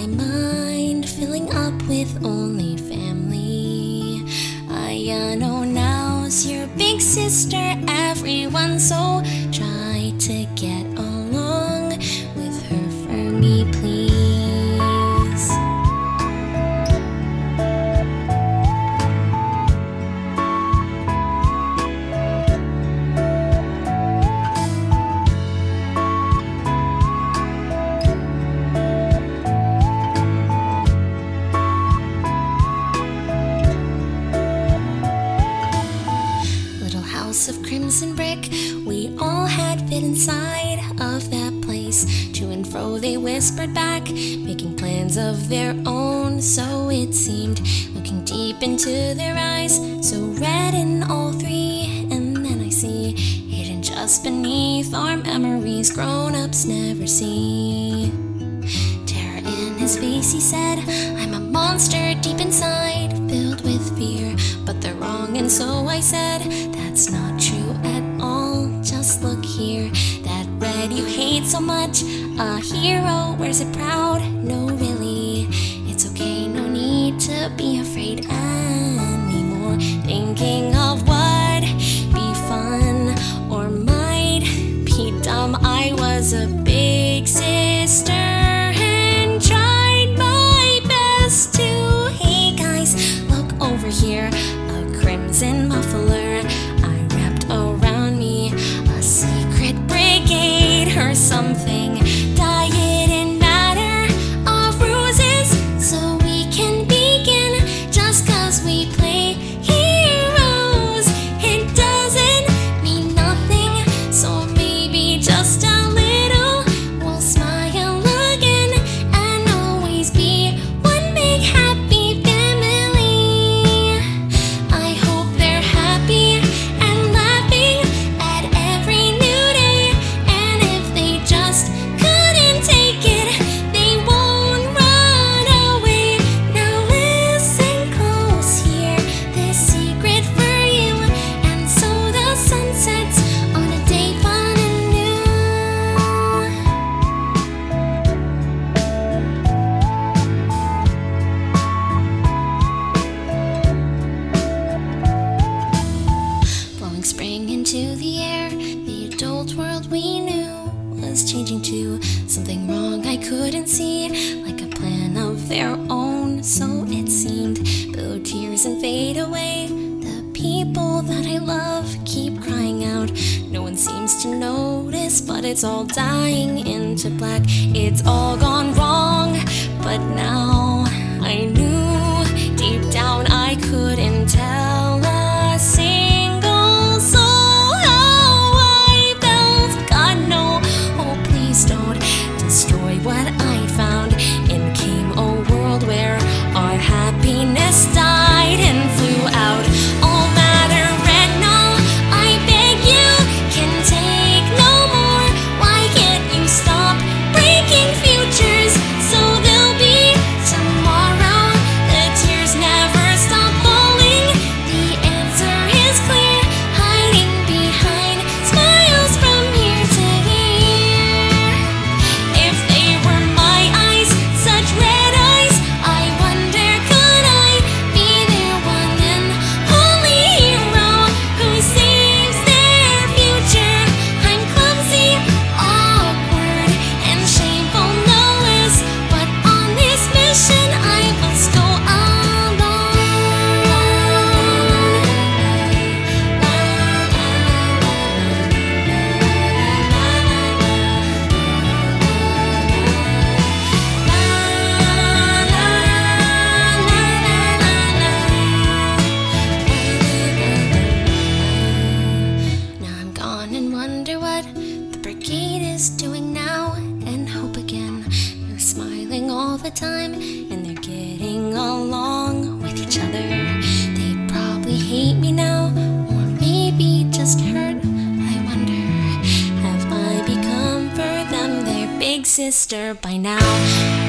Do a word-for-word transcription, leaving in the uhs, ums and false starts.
mind filling up with only family. I uh, know now's your big sister, everyone, so try to get along with her for me, please. Of crimson brick, we all had fit inside of that place. To and fro they whispered back, making plans of their own, so it seemed, looking deep into their eyes, so red in all three. And then I see, hidden just beneath our memories, grown-ups never see. Terror in his face, he said, I'm a monster deep inside, filled with fear, but they're wrong. And so I said, that's not true at all, just look here. That red you hate so much, a hero wears it proud. No, really, it's okay, no need to be afraid anymore. Thinking of what be fun or might be dumb, I was a big sister and tried my best to. Hey guys, look over here, a crimson muffler I wrapped around me, a secret brigade or something. Diet and matter of roses, so we can begin. Just cause we play heroes, it doesn't mean nothing, so maybe just a little we'll smile again and always be one big happy family. I hope they're happy and laughing at every new day, and if they just couldn't take it, they won't run away. Now listen close here, this secret for you, and so the sun sets on a day fun and new. Blowing spring into the air, the adult world we knew was changing to something wrong I couldn't see, like a plan of their own, so it seemed. Blow tears and fade away, the people that I love keep crying out. No one seems to notice, but it's all dying into black. It's all gone wrong, but now I knew deep down I couldn't tell a single soul how I felt. God, no, oh please don't destroy what I found. In came a world where our happiness died and flew out. All matter red, no, I beg you can take no more. Why can't you stop breaking futures so there'll be tomorrow? The tears never stop falling, the answer is clear, hiding behind smiles from year to year. If they were my eyes, such red eyes, I wonder could I be their one and only hero who saves their future? I'm clumsy, awkward, and shameful, no less, but on this mission I must go Now I'm gone and wonder what the brigade is doing now, and hope again they're smiling all the time and they're getting along with each other. They probably hate me now, or maybe just hurt. I wonder, have I become for them their big sister by now?